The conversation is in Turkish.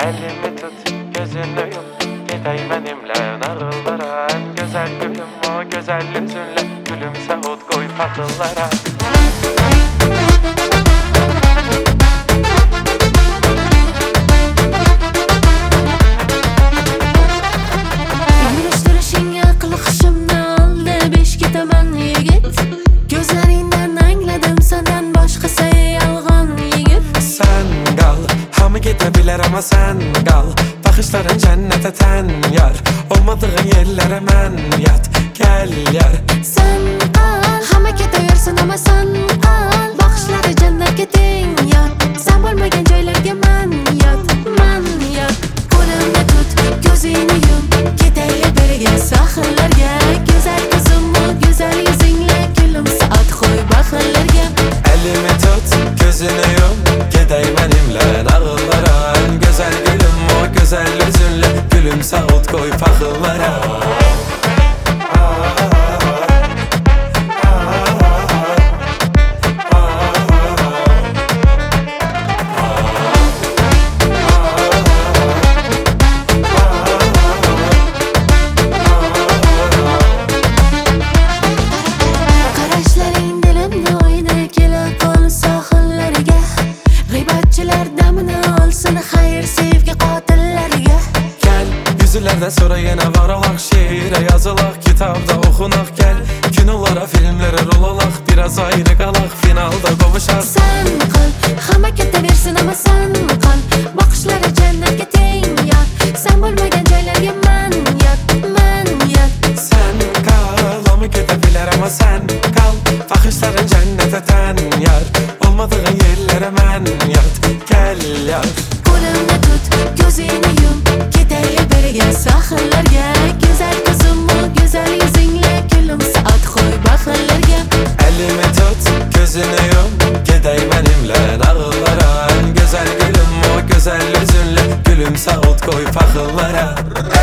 Elimi tut, gözünü yum, gidey benimle nağıllara. En güzel gülüm o güzel yüzünle, gülümse ot koy fakıllara. Yürüyüştürüşün akıllı kışımda aldı, beş gitaman yigit. Gözlerinden angladım senden başkası yalgan yigit. Sen kal, hamı gidebilir ama sen kal. Bakışların cennete ten yar, olmadığın yerlere men yat. Gel yar. Sen kal, hamı gidiyorsun ama sen kal. Bakışları cennetke ten yar. Sen bo'lmagan joylarga man yat, man yat. Qo'limni tut, gözünü yum, ketaylik birga sohillarga. Güzel kızım o güzel yüzünle, gülümse at qo'y baxillarga. Elimi tut, gözünü yum, gidey benimle nağıllara. En güzel gülüm o güzel yüzünle, gülümse ot koy fakıllara. Qarashlaring dilimni o'yna, kela qol sohillarga. G'iybatchilar damini olsin, xayr sevgi qotillarga. Gel, yüzülerde sonra yine varalak. Şiire yazılak, kitapta okunak. Gel, kinolara, filmlere rolalak. Biraz ayrı kalak, finalda kovuşak. Sen qal, hamma ketaversin ama sen qal. Bakışları cennetga teng yar. Sen bo'lmagan joylarga man yat, man yat. Sen kal, ama gidebilir ama sen kal. Bakışların cennete ten yar, olmadığın yerlere men yat. Gel yar. Qo'limni tut, gözünü yum, ketaylik birga sohillarga. Güzel kızım o güzel yüzünle, gülümse at qo'y baxillarga. Elimi tut, gözünü yum, gidey benimle nağıllara. En güzel gülüm o güzel yüzünle, gülümse ot koy fakıllara.